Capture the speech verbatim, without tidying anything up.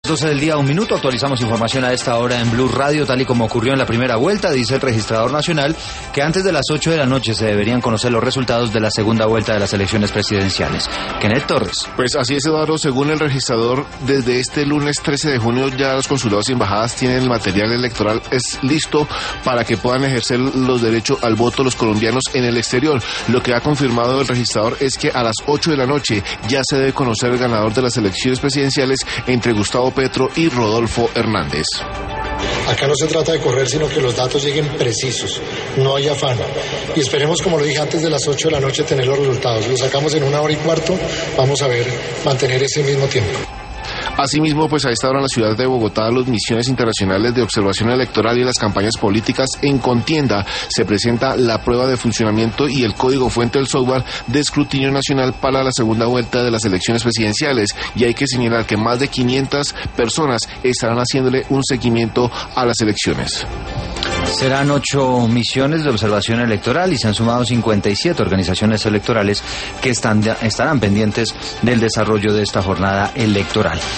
doce del día, un minuto, actualizamos información a esta hora en Blue Radio, tal y como ocurrió en la primera vuelta. Dice el registrador nacional que antes de las ocho de la noche se deberían conocer los resultados de la segunda vuelta de las elecciones presidenciales. Kenneth Torres. Pues así es, Eduardo, según el registrador, desde este lunes trece de junio ya los consulados y embajadas tienen el material electoral es listo para que puedan ejercer los derechos al voto los colombianos en el exterior. Lo que ha confirmado el registrador es que a las ocho de la noche ya se debe conocer el ganador de las elecciones presidenciales entre Gustavo Petro y Rodolfo Hernández. Acá no se trata de correr, sino que los datos lleguen precisos, no hay afán. Y esperemos, como lo dije antes de las ocho de la noche, tener los resultados. Los sacamos en una hora y cuarto, vamos a ver, mantener ese mismo tiempo. Asimismo, pues a esta hora en la ciudad de Bogotá, las misiones internacionales de observación electoral y las campañas políticas en contienda se presenta la prueba de funcionamiento y el código fuente del software de escrutinio nacional para la segunda vuelta de las elecciones presidenciales. Y hay que señalar que más de quinientas personas estarán haciéndole un seguimiento a las elecciones. Serán ocho misiones de observación electoral y se han sumado cincuenta y siete organizaciones electorales que están, estarán pendientes del desarrollo de esta jornada electoral.